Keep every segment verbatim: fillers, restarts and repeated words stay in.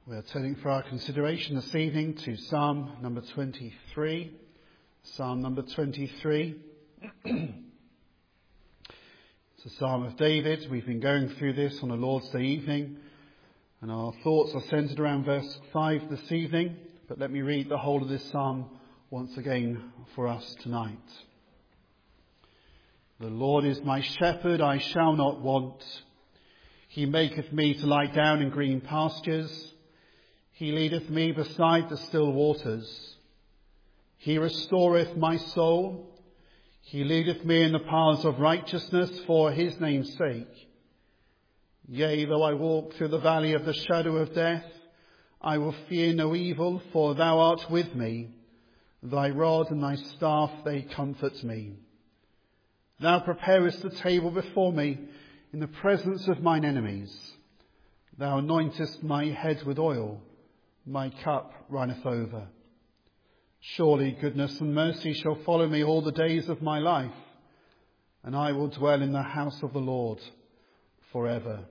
We are turning for our consideration this evening to Psalm number twenty-three. Psalm number twenty-three. It's a Psalm of David. We've been going through this on a Lord's Day evening, and our thoughts are centred around verse five this evening. But let me read the whole of this Psalm once again for us tonight. The Lord is my shepherd, I shall not want. He maketh me to lie down in green pastures. He leadeth me beside the still waters. He restoreth my soul. He leadeth me in the paths of righteousness for his name's sake. Yea, though I walk through the valley of the shadow of death, I will fear no evil, for thou art with me. Thy rod and thy staff, they comfort me. Thou preparest the table before me in the presence of mine enemies. Thou anointest my head with oil. My cup runneth over. Surely goodness and mercy shall follow me all the days of my life, and I will dwell in the house of the Lord forever.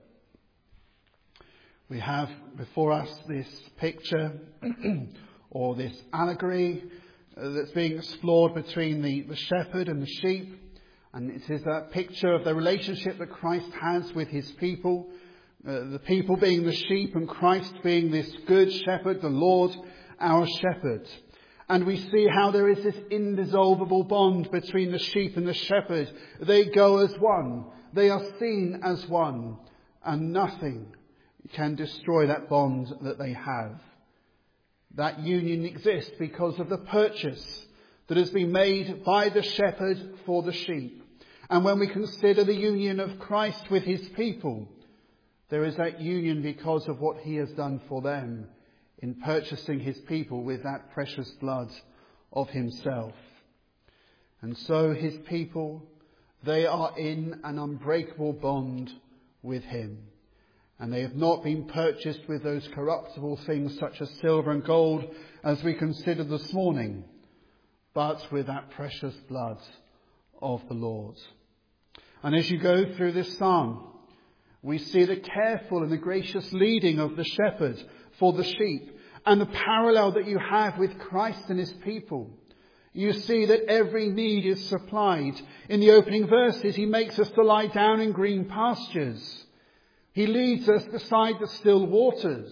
We have before us this picture or this allegory that's being explored between the, the shepherd and the sheep. And it is that picture of the relationship that Christ has with his people. Uh, the people being the sheep and Christ being this good shepherd, the Lord, our shepherd. And we see how there is this indissoluble bond between the sheep and the shepherd. They go as one. They are seen as one. And nothing can destroy that bond that they have. That union exists because of the purchase that has been made by the shepherd for the sheep. And when we consider the union of Christ with his people, there is that union because of what he has done for them in purchasing his people with that precious blood of himself. And so his people, they are in an unbreakable bond with him. And they have not been purchased with those corruptible things such as silver and gold as we considered this morning, but with that precious blood of the Lord. And as you go through this psalm, we see the careful and the gracious leading of the shepherd for the sheep and the parallel that you have with Christ and his people. You see that every need is supplied. In the opening verses, he makes us to lie down in green pastures. He leads us beside the still waters.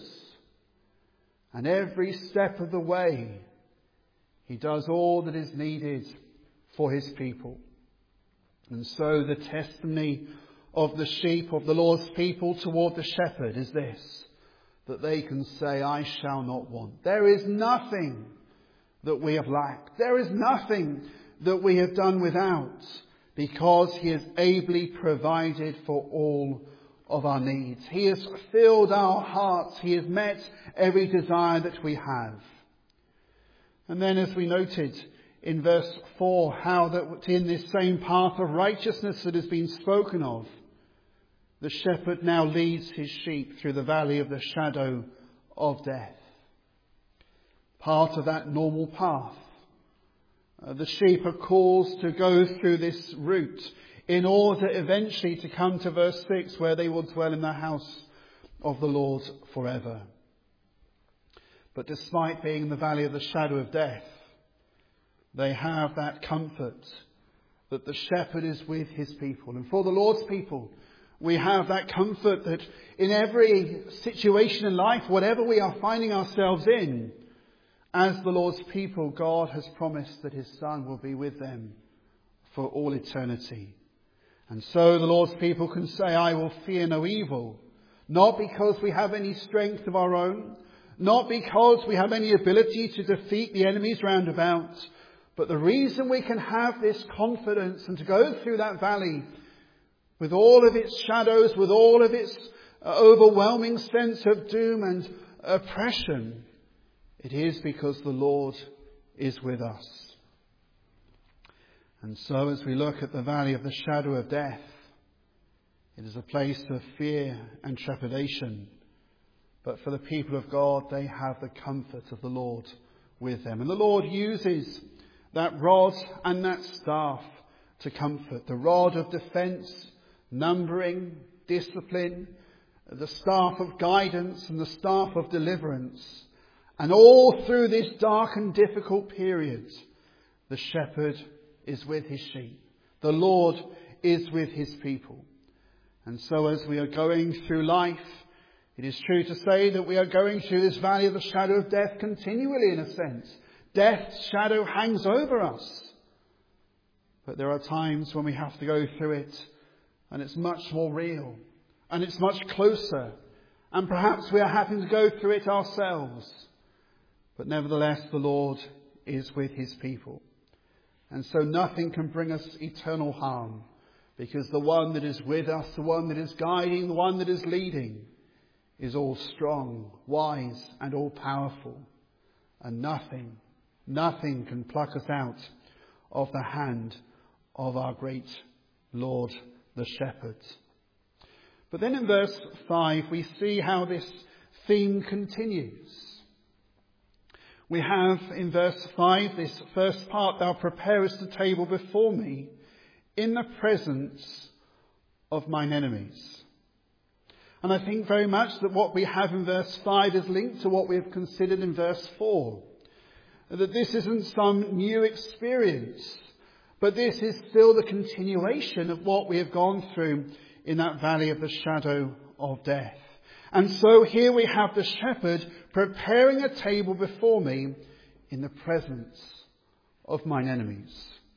And every step of the way, he does all that is needed for his people. And so the testimony of the sheep, of the Lord's people toward the shepherd is this, that they can say, I shall not want. There is nothing that we have lacked. There is nothing that we have done without, because he has ably provided for all of our needs. He has filled our hearts. He has met every desire that we have. And then, as we noted in verse four, how that in this same path of righteousness that has been spoken of, the shepherd now leads his sheep through the valley of the shadow of death. Part of that normal path. Uh, the sheep are called to go through this route in order eventually to come to verse six, where they will dwell in the house of the Lord forever. But despite being in the valley of the shadow of death, they have that comfort that the shepherd is with his people. And for the Lord's people, we have that comfort that in every situation in life, whatever we are finding ourselves in, as the Lord's people, God has promised that his Son will be with them for all eternity. And so the Lord's people can say, I will fear no evil, not because we have any strength of our own, not because we have any ability to defeat the enemies round about, but the reason we can have this confidence and to go through that valley with all of its shadows, with all of its uh, overwhelming sense of doom and oppression, it is because the Lord is with us. And so as we look at the valley of the shadow of death, it is a place of fear and trepidation. But for the people of God, they have the comfort of the Lord with them. And the Lord uses that rod and that staff to comfort. The rod of defence, numbering, discipline, the staff of guidance and the staff of deliverance. And all through this dark and difficult period, the shepherd is with his sheep. The Lord is with his people. And so as we are going through life, it is true to say that we are going through this valley of the shadow of death continually, in a sense. Death's shadow hangs over us. But there are times when we have to go through it, and it's much more real, and it's much closer, and perhaps we are having to go through it ourselves. But nevertheless, the Lord is with his people. And so nothing can bring us eternal harm, because the one that is with us, the one that is guiding, the one that is leading, is all strong, wise, and all powerful. And nothing, nothing can pluck us out of the hand of our great Lord, the Shepherd. But then in verse five, we see how this theme continues. We have in verse five, this first part, thou preparest the table before me in the presence of mine enemies. And I think very much that what we have in verse five is linked to what we have considered in verse four. That this isn't some new experience, but this is still the continuation of what we have gone through in that valley of the shadow of death. And so here we have the shepherd preparing a table before me in the presence of mine enemies.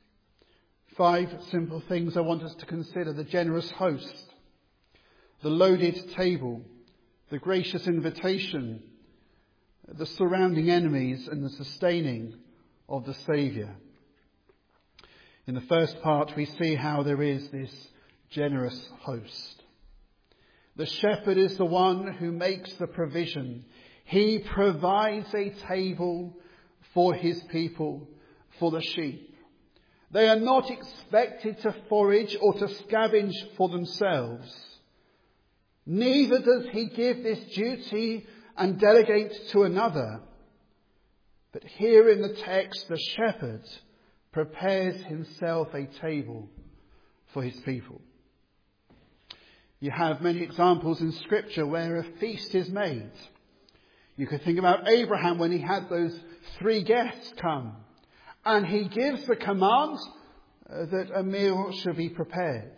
Five simple things I want us to consider: the generous host, the loaded table, the gracious invitation, the surrounding enemies, and the sustaining of the Saviour. In the first part, we see how there is this generous host. The shepherd is the one who makes the provision. He provides a table for his people, for the sheep. They are not expected to forage or to scavenge for themselves. Neither does he give this duty and delegate to another. But here in the text, the shepherd prepares himself a table for his people. You have many examples in Scripture where a feast is made. You could think about Abraham when he had those three guests come, and he gives the command that a meal should be prepared.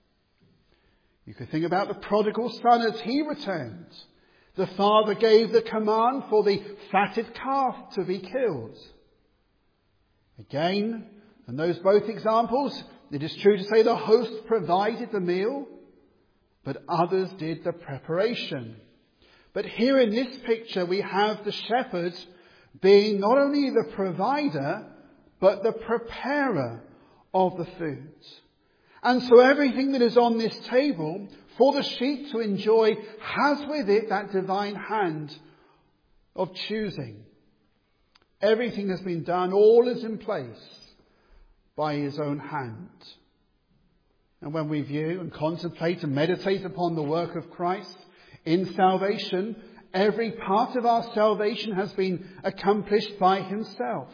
You could think about the prodigal son as he returned. The father gave the command for the fatted calf to be killed. Again, in those both examples, it is true to say the host provided the meal, but others did the preparation. But here in this picture, we have the shepherd being not only the provider, but the preparer of the food. And so everything that is on this table for the sheep to enjoy has with it that divine hand of choosing. Everything has been done, all is in place by his own hand. And when we view and contemplate and meditate upon the work of Christ in salvation, every part of our salvation has been accomplished by himself.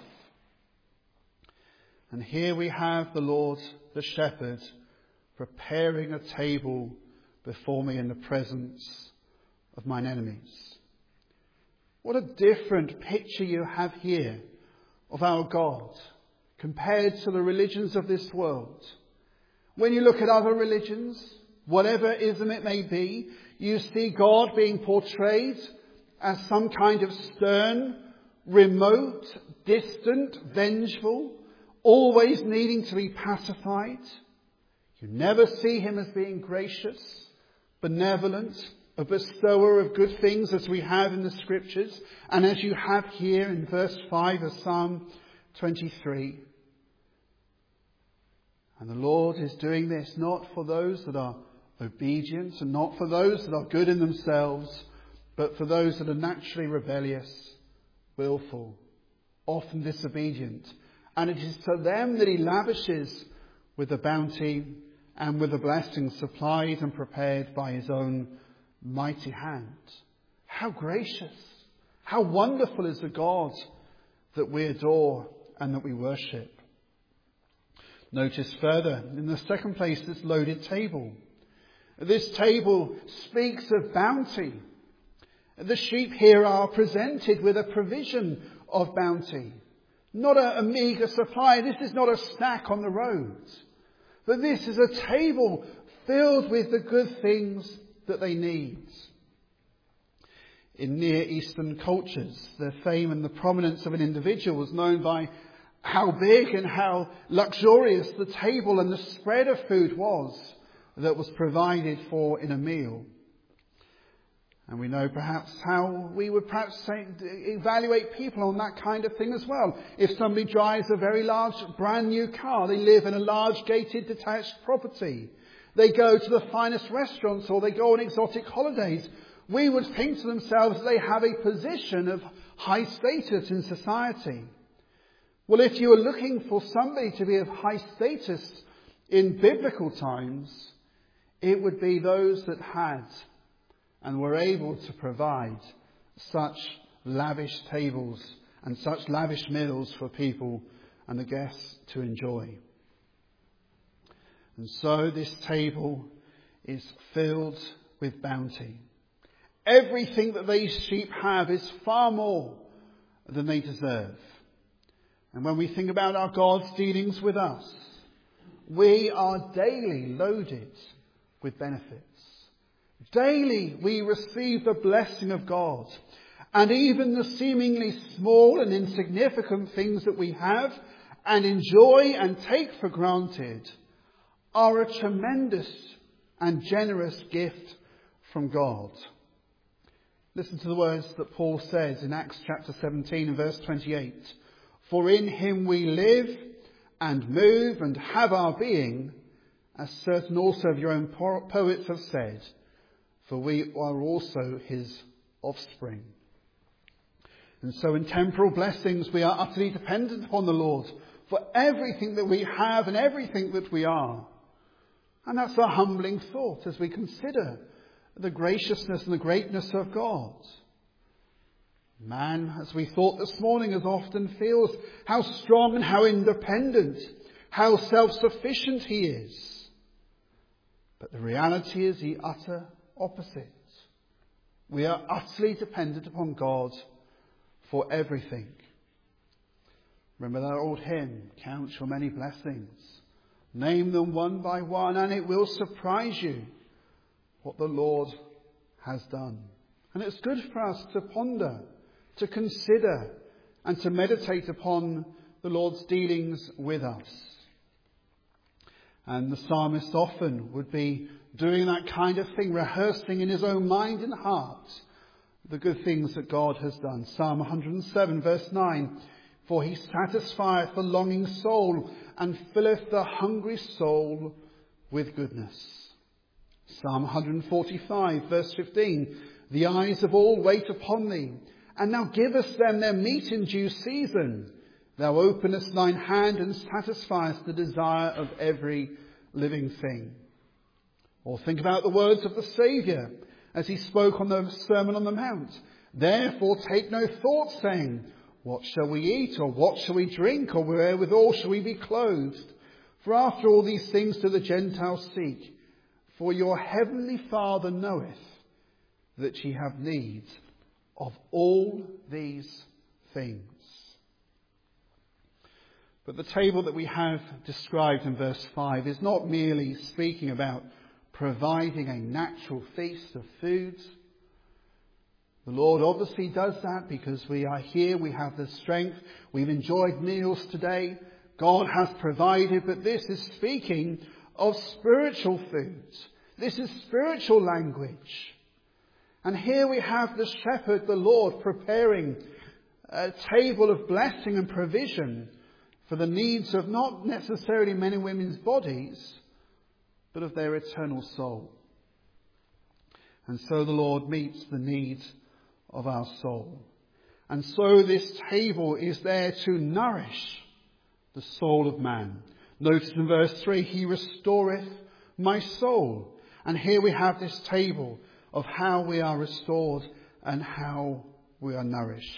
And here we have the Lord, the shepherd, preparing a table before me in the presence of mine enemies. What a different picture you have here of our God compared to the religions of this world. When you look at other religions, whatever ism it may be, you see God being portrayed as some kind of stern, remote, distant, vengeful, always needing to be pacified. You never see him as being gracious, benevolent, a bestower of good things as we have in the Scriptures, and as you have here in verse five of Psalm twenty-three. And the Lord is doing this not for those that are obedient and not for those that are good in themselves, but for those that are naturally rebellious, willful, often disobedient. And it is to them that he lavishes with the bounty and with the blessings supplied and prepared by his own mighty hand. How gracious, how wonderful is the God that we adore and that we worship. Notice further, in the second place, this loaded table. This table speaks of bounty. The sheep here are presented with a provision of bounty. Not a, a meagre supply. This is not a snack on the road. But this is a table filled with the good things that they need. In Near Eastern cultures, the fame and the prominence of an individual was known by how big and how luxurious the table and the spread of food was that was provided for in a meal. And we know perhaps how we would perhaps say, evaluate people on that kind of thing as well. If somebody drives a very large brand new car, they live in a large gated detached property, they go to the finest restaurants or they go on exotic holidays, we would think to themselves that they have a position of high status in society. Well, if you were looking for somebody to be of high status in biblical times, it would be those that had and were able to provide such lavish tables and such lavish meals for people and the guests to enjoy. And so this table is filled with bounty. Everything that these sheep have is far more than they deserve. And when we think about our God's dealings with us, we are daily loaded with benefits. Daily we receive the blessing of God. And even the seemingly small and insignificant things that we have and enjoy and take for granted are a tremendous and generous gift from God. Listen to the words that Paul says in Acts chapter seventeen and verse twenty-eight. For in him we live and move and have our being, as certain also of your own poets have said, for we are also his offspring. And so in temporal blessings we are utterly dependent upon the Lord for everything that we have and everything that we are. And that's a humbling thought as we consider the graciousness and the greatness of God. Man, as we thought this morning, as often feels how strong and how independent, how self-sufficient he is. But the reality is the utter opposite. We are utterly dependent upon God for everything. Remember that old hymn, count your many blessings. Name them one by one, and it will surprise you what the Lord has done. And it's good for us to ponder, to consider, and to meditate upon the Lord's dealings with us. And the psalmist often would be doing that kind of thing, rehearsing in his own mind and heart the good things that God has done. Psalm one hundred seven verse nine, for he satisfieth the longing soul and filleth the hungry soul with goodness. Psalm one hundred forty-five verse fifteen, the eyes of all wait upon thee, and thou givest them their meat in due season. Thou openest thine hand and satisfiest the desire of every living thing. Or think about the words of the Saviour as he spoke on the Sermon on the Mount. Therefore take no thought, saying, what shall we eat, or what shall we drink, or wherewithal shall we be clothed? For after all these things do the Gentiles seek. For your heavenly Father knoweth that ye have need of all these things. But the table that we have described in verse five is not merely speaking about providing a natural feast of foods. The Lord obviously does that because we are here, we have the strength, we've enjoyed meals today. God has provided, but this is speaking of spiritual foods. This is spiritual language. And here we have the shepherd, the Lord, preparing a table of blessing and provision for the needs of not necessarily men and women's bodies, but of their eternal soul. And so the Lord meets the needs of our soul. And so this table is there to nourish the soul of man. Notice in verse three, he restoreth my soul. And here we have this table of how we are restored and how we are nourished.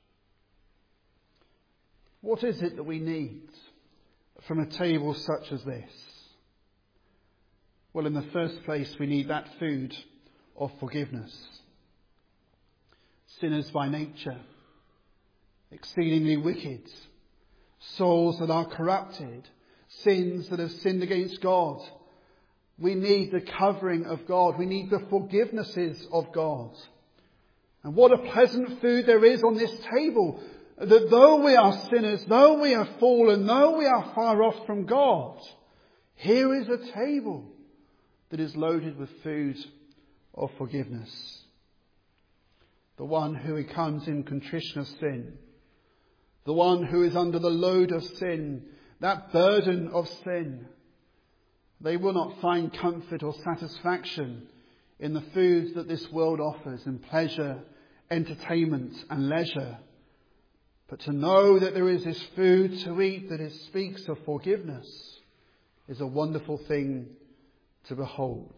What is it that we need from a table such as this? Well, in the first place, we need that food of forgiveness. Sinners by nature, exceedingly wicked, souls that are corrupted, sins that have sinned against God. We need the covering of God. We need the forgivenesses of God. And what a pleasant food there is on this table, that though we are sinners, though we are fallen, though we are far off from God, here is a table that is loaded with food of forgiveness. The one who comes in contrition of sin, the one who is under the load of sin, that burden of sin, they will not find comfort or satisfaction in the food that this world offers, in pleasure, entertainment and leisure. But to know that there is this food to eat that is, speaks of forgiveness is a wonderful thing to behold.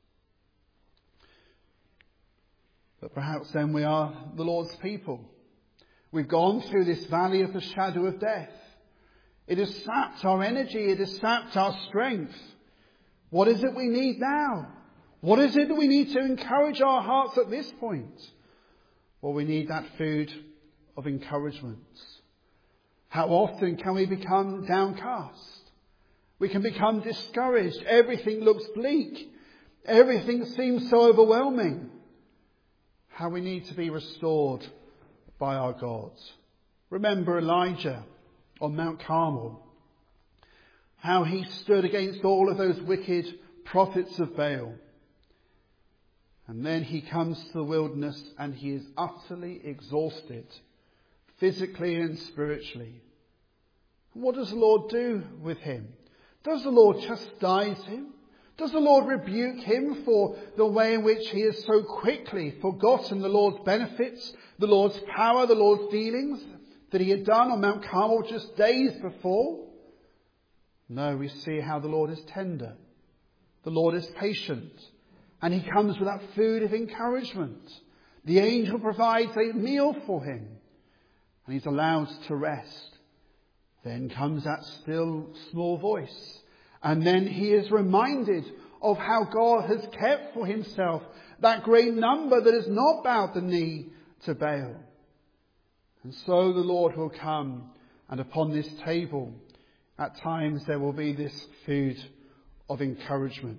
But perhaps then we are the Lord's people. We've gone through this valley of the shadow of death. It has sapped our energy. It has sapped our strength. What is it we need now? What is it that we need to encourage our hearts at this point? Well, we need that food of encouragement. How often can we become downcast? We can become discouraged. Everything looks bleak. Everything seems so overwhelming. How we need to be restored by our God. Remember Elijah on Mount Carmel. How he stood against all of those wicked prophets of Baal. And then he comes to the wilderness and he is utterly exhausted, physically and spiritually. What does the Lord do with him? Does the Lord chastise him? Does the Lord rebuke him for the way in which he has so quickly forgotten the Lord's benefits, the Lord's power, the Lord's dealings that he had done on Mount Carmel just days before? No, we see how the Lord is tender. The Lord is patient. And he comes with that food of encouragement. The angel provides a meal for him. And he's allowed to rest. Then comes that still small voice. And then he is reminded of how God has kept for himself that great number that has not bowed the knee to Baal. And so the Lord will come, and upon this table, at times there will be this food of encouragement.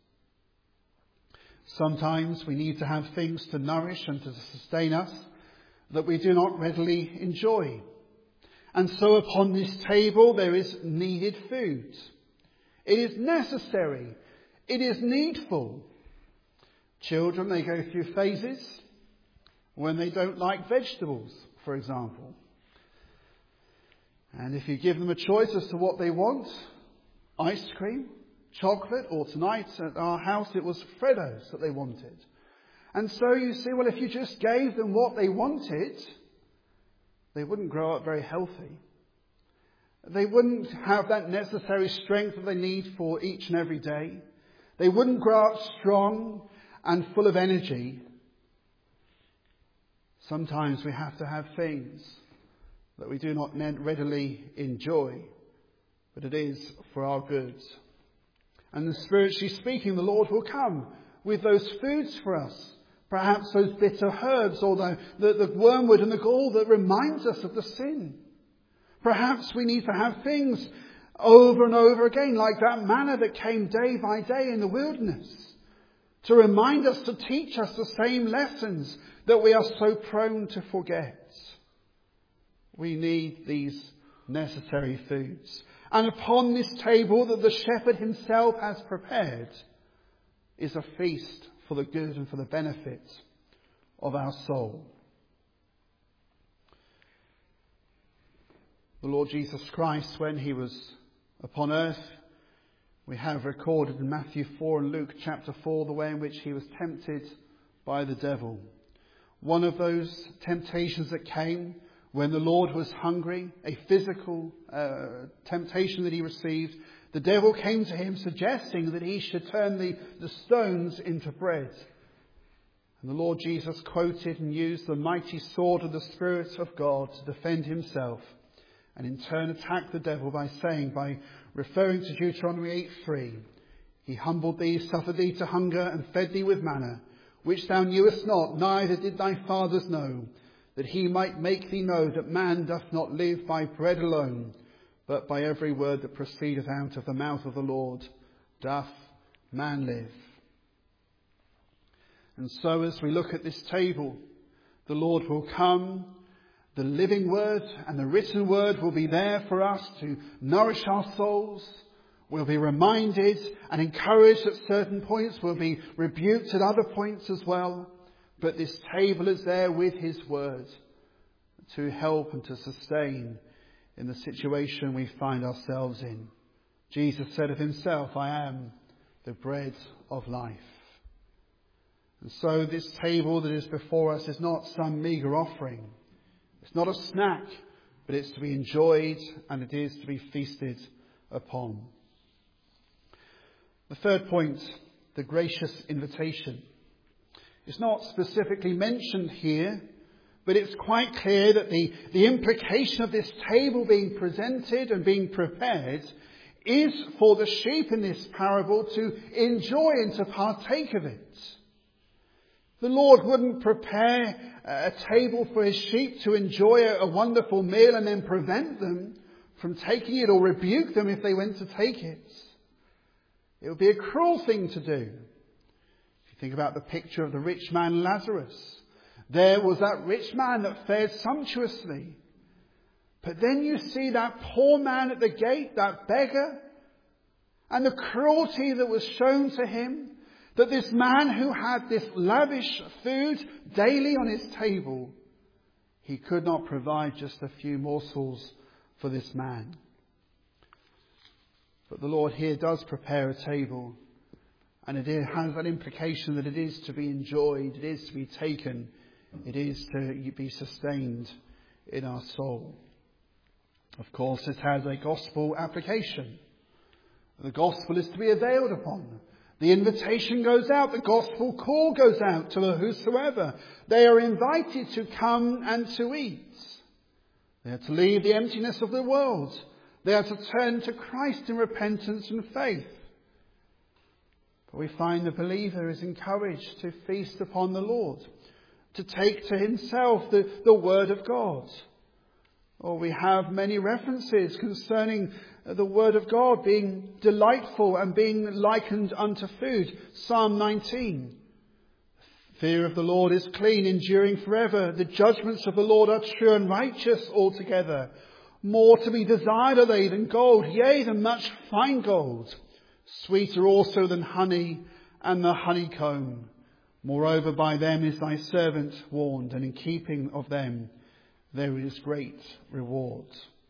Sometimes we need to have things to nourish and to sustain us that we do not readily enjoy. And so upon this table there is needed food. It is necessary. It is needful. Children, they go through phases when they don't like vegetables, for example. And if you give them a choice as to what they want, ice cream, chocolate, or tonight at our house it was Freddos that they wanted. And so you see, well, if you just gave them what they wanted, they wouldn't grow up very healthy. They wouldn't have that necessary strength that they need for each and every day. They wouldn't grow up strong and full of energy. Sometimes we have to have things that we do not readily enjoy, but it is for our good. And spiritually speaking, the Lord will come with those foods for us. Perhaps those bitter herbs or the, the, the wormwood and the gall that reminds us of the sin. Perhaps we need to have things over and over again, like that manna that came day by day in the wilderness, to remind us, to teach us the same lessons that we are so prone to forget. We need these necessary foods. And upon this table that the shepherd himself has prepared is a feast for the good and for the benefit of our soul. The Lord Jesus Christ, when he was upon earth, we have recorded in Matthew four and Luke chapter four the way in which he was tempted by the devil. One of those temptations that came when the Lord was hungry, a physical uh, temptation that he received, the devil came to him suggesting that he should turn the, the stones into bread. And the Lord Jesus quoted and used the mighty sword of the Spirit of God to defend himself, and in turn attacked the devil by saying, by referring to Deuteronomy eight three, He humbled thee, suffered thee to hunger, and fed thee with manna, which thou knewest not, neither did thy fathers know, that he might make thee know that man doth not live by bread alone, but by every word that proceedeth out of the mouth of the Lord doth man live. And so as we look at this table, the Lord will come, the living word and the written word will be there for us to nourish our souls. We'll be reminded and encouraged at certain points. We'll be rebuked at other points as well. But this table is there with his word to help and to sustain in the situation we find ourselves in. Jesus said of himself, I am the bread of life. And so this table that is before us is not some meagre offering. It's not a snack, but it's to be enjoyed and it is to be feasted upon. The third point, the gracious invitation. It's not specifically mentioned here, but it's quite clear that the, the implication of this table being presented and being prepared is for the sheep in this parable to enjoy and to partake of it. The Lord wouldn't prepare a table for his sheep to enjoy a, a wonderful meal and then prevent them from taking it or rebuke them if they went to take it. It would be a cruel thing to do. If you think about the picture of the rich man Lazarus, there was that rich man that fared sumptuously. But then you see that poor man at the gate, that beggar, and the cruelty that was shown to him, that this man who had this lavish food daily on his table, he could not provide just a few morsels for this man. But the Lord here does prepare a table, and it has that implication that it is to be enjoyed, it is to be taken, it is to be sustained in our soul. Of course, it has a gospel application. The gospel is to be availed upon. The invitation goes out, the gospel call goes out to whosoever. They are invited to come and to eat. They are to leave the emptiness of the world. They are to turn to Christ in repentance and faith. But we find the believer is encouraged to feast upon the Lord, to take to himself the, the Word of God. Or we have many references concerning the Word of God being delightful and being likened unto food. Psalm nineteen. Fear of the Lord is clean, enduring forever. The judgments of the Lord are true and righteous altogether. More to be desired are they than gold, yea, than much fine gold. Sweeter also than honey and the honeycomb. Moreover, by them is thy servant warned, and in keeping of them there is great reward.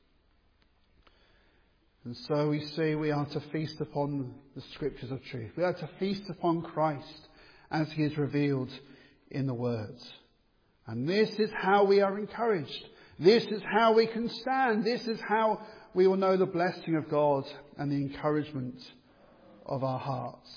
And so we see we are to feast upon the scriptures of truth. We are to feast upon Christ as he is revealed in the words. And this is how we are encouraged. This is how we can stand. This is how we will know the blessing of God and the encouragement of our hearts.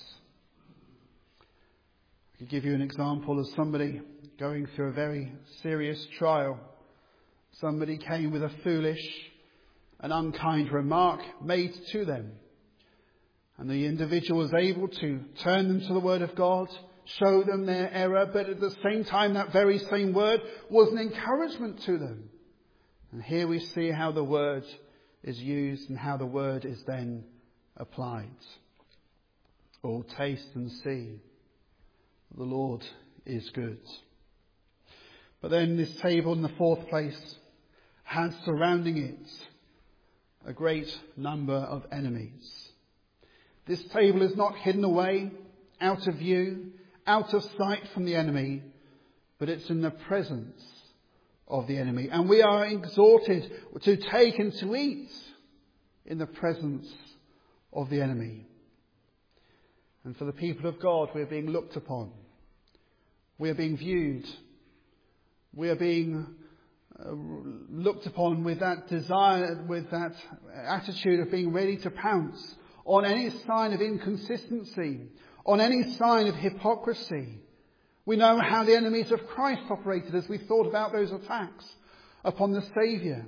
I could give you an example of somebody going through a very serious trial. Somebody came with a foolish and unkind remark made to them. And the individual was able to turn them to the Word of God, show them their error, but at the same time that very same word was an encouragement to them. And here we see how the word is used and how the word is then applied. Oh, taste and see, the Lord is good. But then this table in the fourth place has surrounding it a great number of enemies. This table is not hidden away, out of view, out of sight from the enemy, but it's in the presence of the enemy. And we are exhorted to take and to eat in the presence of the enemy. And for the people of God, we are being looked upon. We are being viewed. We are being uh, looked upon with that desire, with that attitude of being ready to pounce on any sign of inconsistency, on any sign of hypocrisy. We know how the enemies of Christ operated as we thought about those attacks upon the Saviour.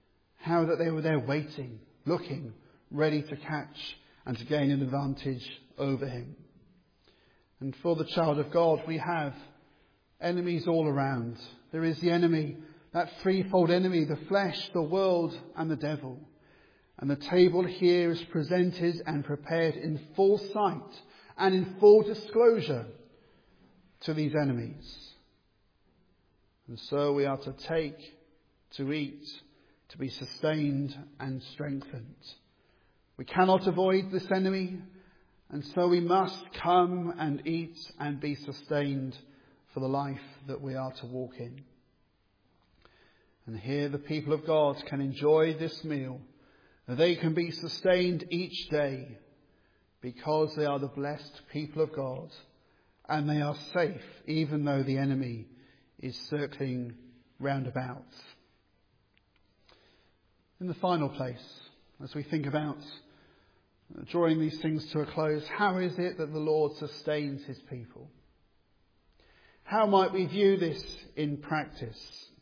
How that they were there waiting, looking, ready to catch and to gain an advantage over him. And for the child of God, we have enemies all around. There is the enemy, that threefold enemy, the flesh, the world, and the devil. And the table here is presented and prepared in full sight and in full disclosure to these enemies. And so we are to take, to eat, to be sustained and strengthened. We cannot avoid this enemy, and so we must come and eat and be sustained for the life that we are to walk in. And here the people of God can enjoy this meal. They can be sustained each day because they are the blessed people of God, and they are safe even though the enemy is circling round about. In the final place, as we think about drawing these things to a close, how is it that the Lord sustains his people? How might we view this in practice?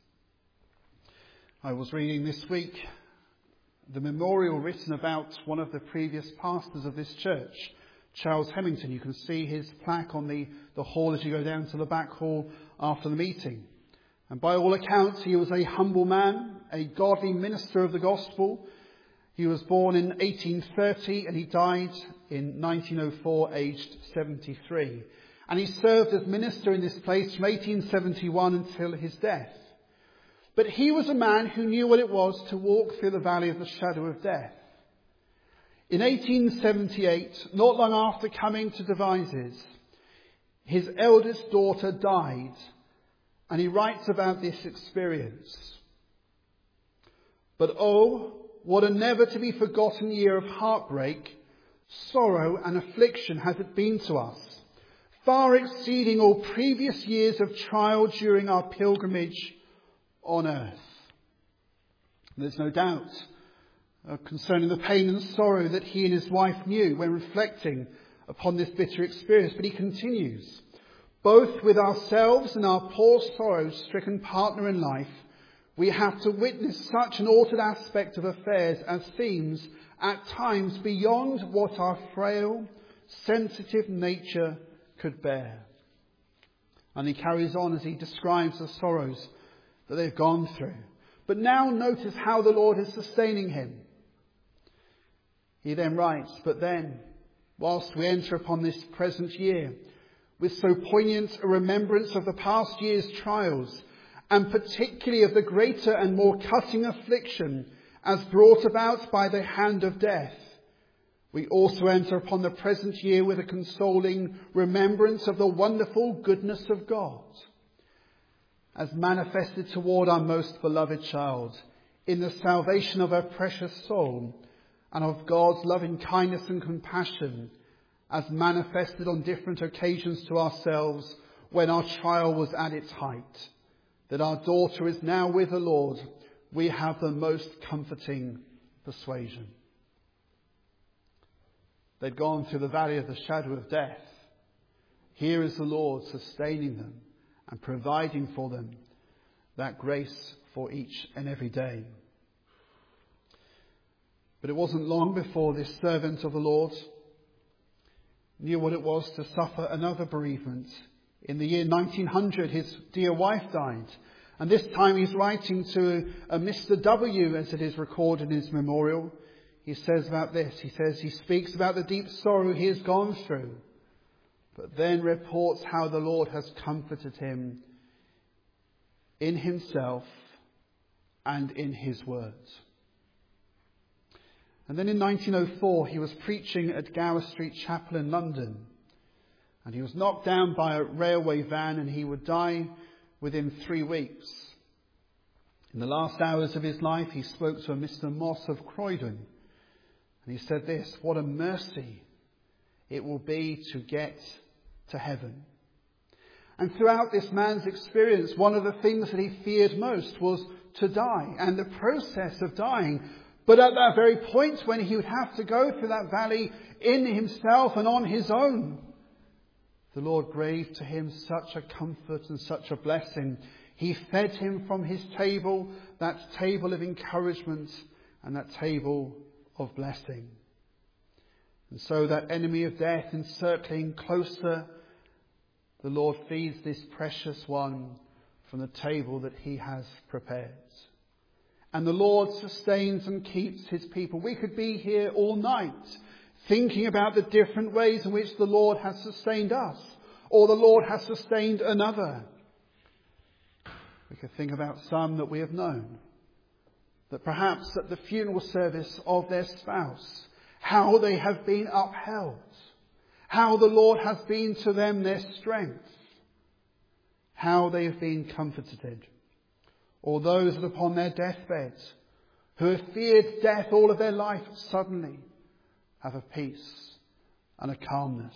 I was reading this week the memorial written about one of the previous pastors of this church, Charles Hemington. You can see his plaque on the, the hall as you go down to the back hall after the meeting. And by all accounts, he was a humble man, a godly minister of the gospel. He was born in eighteen thirty and he died in nineteen oh four, aged seventy-three. And he served as minister in this place from eighteen seventy-one until his death. But he was a man who knew what it was to walk through the valley of the shadow of death. In eighteen seventy-eight, not long after coming to Devizes, his eldest daughter died, and he writes about this experience. But oh, what a never to be forgotten year of heartbreak, sorrow and affliction has it been to us, far exceeding all previous years of trial during our pilgrimage on earth. There's no doubt uh, concerning the pain and sorrow that he and his wife knew when reflecting upon this bitter experience. But he continues, both with ourselves and our poor sorrow-stricken partner in life, we have to witness such an altered aspect of affairs as seems at times beyond what our frail, sensitive nature could bear. And he carries on as he describes the sorrows that they've gone through. But now notice how the Lord is sustaining him. He then writes, but then, whilst we enter upon this present year, with so poignant a remembrance of the past year's trials, and particularly of the greater and more cutting affliction as brought about by the hand of death, we also enter upon the present year with a consoling remembrance of the wonderful goodness of God, as manifested toward our most beloved child in the salvation of her precious soul, and of God's loving kindness and compassion as manifested on different occasions to ourselves when our trial was at its height. That our daughter is now with the Lord, we have the most comforting persuasion. They'd gone through the valley of the shadow of death. Here is the Lord sustaining them and providing for them that grace for each and every day. But it wasn't long before this servant of the Lord knew what it was to suffer another bereavement. In the year nineteen hundred, his dear wife died. And this time he's writing to a Mister W, as it is recorded in his memorial. He says about this, he says he speaks about the deep sorrow he has gone through, but then reports how the Lord has comforted him in himself and in his words. And then in nineteen oh four, he was preaching at Gower Street Chapel in London. And he was knocked down by a railway van and he would die within three weeks. In the last hours of his life, he spoke to a Mister Moss of Croydon. And he said this, what a mercy it will be to get to heaven. And throughout this man's experience, one of the things that he feared most was to die and the process of dying. But at that very point when he would have to go through that valley in himself and on his own, the Lord gave to him such a comfort and such a blessing. He fed him from his table, that table of encouragement and that table of blessing. And so that enemy of death encircling closer, the Lord feeds this precious one from the table that he has prepared. And the Lord sustains and keeps his people. We could be here all night thinking about the different ways in which the Lord has sustained us, or the Lord has sustained another. We could think about some that we have known, that perhaps at the funeral service of their spouse, how they have been upheld, how the Lord has been to them their strength, how they have been comforted. Or those that upon their deathbed, who have feared death all of their life, suddenly have a peace and a calmness.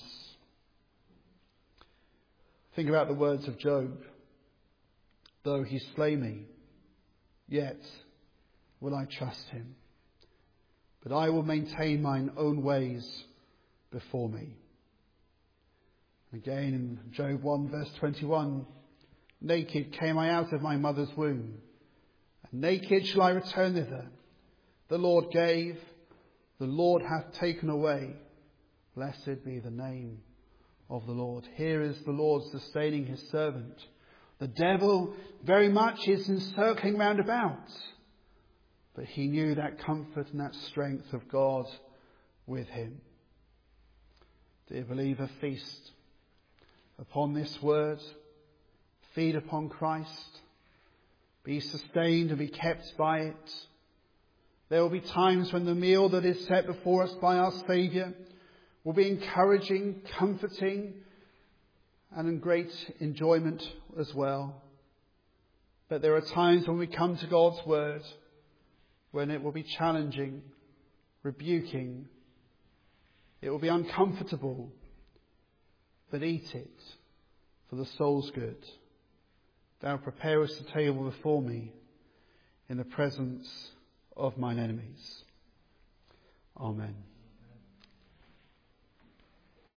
Think about the words of Job. Though he slay me, yet will I trust him. But I will maintain mine own ways before me. Again in Job one verse twenty-one, naked came I out of my mother's womb, and naked shall I return thither. The Lord gave, the Lord hath taken away. Blessed be the name of the Lord. Here is the Lord sustaining his servant. The devil very much is encircling round about, but he knew that comfort and that strength of God with him. Dear believer, feast upon this word. Feed upon Christ. Be sustained and be kept by it. There will be times when the meal that is set before us by our Saviour will be encouraging, comforting, and in great enjoyment as well. But there are times when we come to God's word when it will be challenging, rebuking. It will be uncomfortable. But eat it for the soul's good. Thou preparest a table before me in the presence of mine enemies. Amen.